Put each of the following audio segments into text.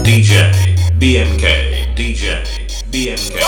DJ BMK, DJ BMK.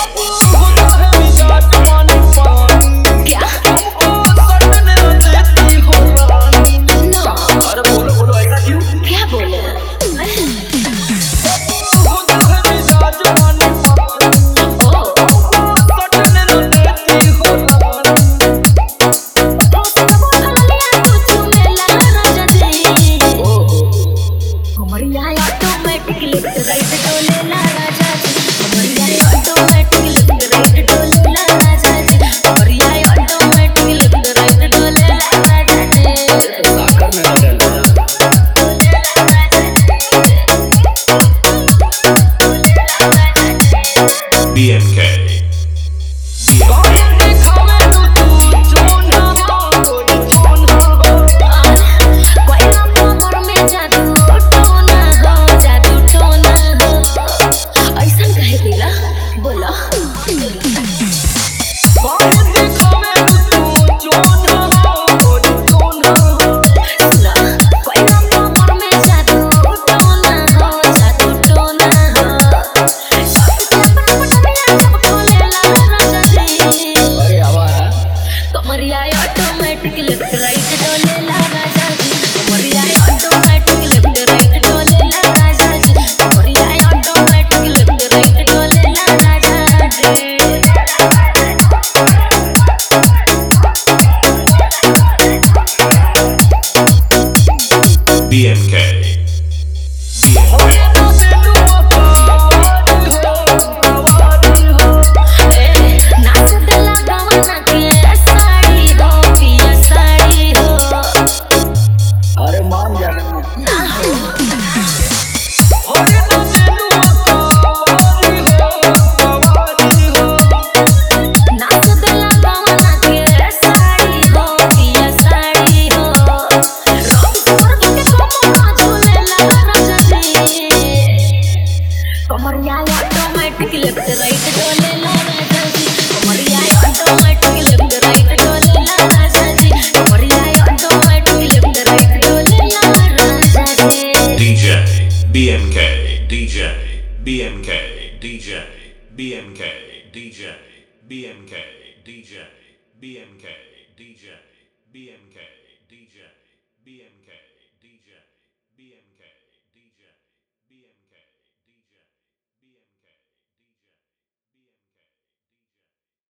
BMK. BMK. Automatic left right डोले ला राजा जी कमरिया ऑटोमेटिक लेफ्ट राइट डोले ला राजा जी कमरिया ऑटोमेटिक लेफ्ट राइट डोले ला राजा जी DJ BMK, DJ BMK, DJ BMK, DJ BMK, DJ BMK, DJ BMK, DJ BMK.